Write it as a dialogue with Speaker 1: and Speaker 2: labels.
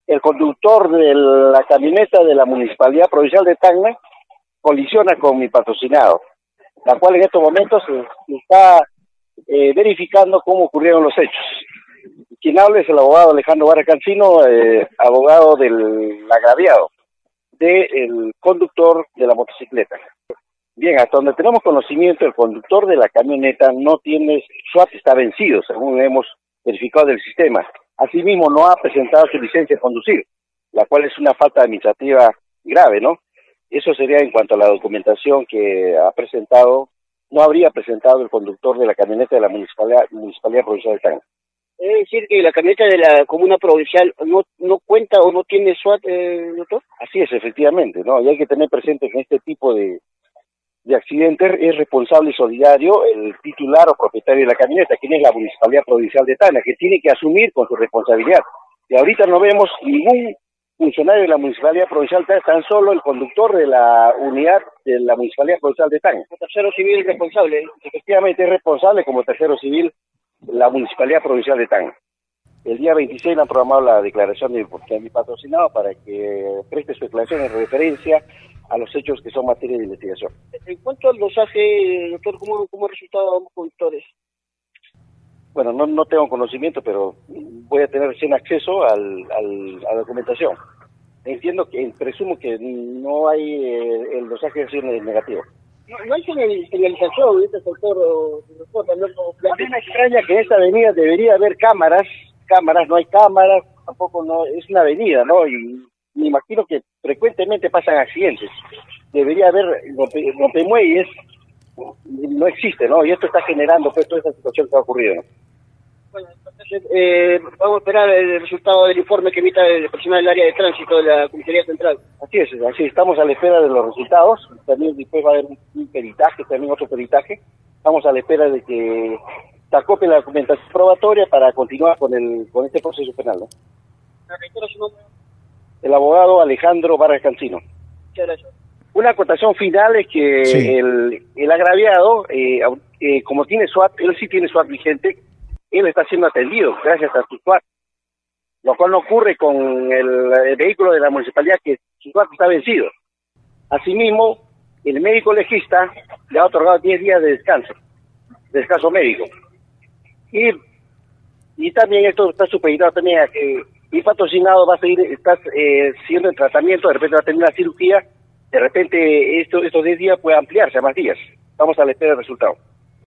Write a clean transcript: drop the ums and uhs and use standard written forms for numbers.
Speaker 1: el conductor de la camioneta de la Municipalidad Provincial de Tacna colisiona con mi patrocinado, la cual en estos momentos se está verificando cómo ocurrieron los hechos. Quien habla es el abogado Alejandro Barra Cancino, abogado del agraviado, del conductor de la motocicleta. Bien, hasta donde tenemos conocimiento, el conductor de la camioneta no tiene SUAT, está vencido, según hemos verificado del sistema. Asimismo, no ha presentado su licencia de conducir, la cual es una falta administrativa grave, ¿no? Eso sería en cuanto a la documentación que ha presentado, no habría presentado el conductor de la camioneta de la Municipalidad Provincial de Tacna.
Speaker 2: Es decir, que la camioneta de la comuna provincial no cuenta o no tiene SUAT, doctor.
Speaker 1: Así es, efectivamente, ¿no? Y hay que tener presente que en este tipo de accidentes es responsable y solidario el titular o propietario de la camioneta, quien es la Municipalidad Provincial de Tacna, que tiene que asumir con su responsabilidad. Y ahorita no vemos ningún funcionario de la Municipalidad Provincial de Tacna, tan solo el conductor de la unidad de la Municipalidad Provincial de Tacna.
Speaker 2: El tercero civil responsable.
Speaker 1: Efectivamente es responsable como tercero civil la Municipalidad Provincial de Tacna. El día 26 le han programado la declaración de mi patrocinado para que preste su declaración en referencia a los hechos que son materia de investigación.
Speaker 2: En cuanto al dosaje, doctor, ¿cómo ha resultado ambos conductores?
Speaker 1: Bueno, no tengo conocimiento, pero voy a tener recién acceso a la documentación. Entiendo que, presumo que no hay el dosaje de negativo.
Speaker 2: No hay señalización, doctor.
Speaker 1: A mí me extraña que en esta avenida debería haber cámaras, no hay cámaras, tampoco no es una avenida, ¿no? Y me imagino que frecuentemente pasan accidentes. Debería haber rompemuelles, no existe, ¿no? Y esto está generando pues toda esta situación que ha ocurrido, ¿no?
Speaker 2: Bueno, entonces vamos a esperar el resultado del informe que emita el personal del área de tránsito de la Comisaría Central.
Speaker 1: Así estamos a la espera de los resultados. También después va a haber un peritaje, también otro peritaje. Estamos a la espera de que se acople la documentación probatoria para continuar con este proceso penal, ¿no?
Speaker 2: ¿Reitero su nombre?
Speaker 1: El abogado Alejandro Barra Cancino.
Speaker 2: Muchas gracias.
Speaker 1: Una acotación final es que sí, el agraviado, como tiene SUAT, él sí tiene SUAT vigente, él está siendo atendido gracias a su SUAT, lo cual no ocurre con el vehículo de la municipalidad, que su SUAT está vencido. Asimismo, el médico legista le ha otorgado 10 días de descanso médico. Y también esto está supeditado también a que mi patrocinado va a seguir, está siendo en tratamiento, de repente va a tener una cirugía, de repente estos 10 días puede ampliarse a más días. Vamos a la espera del resultado.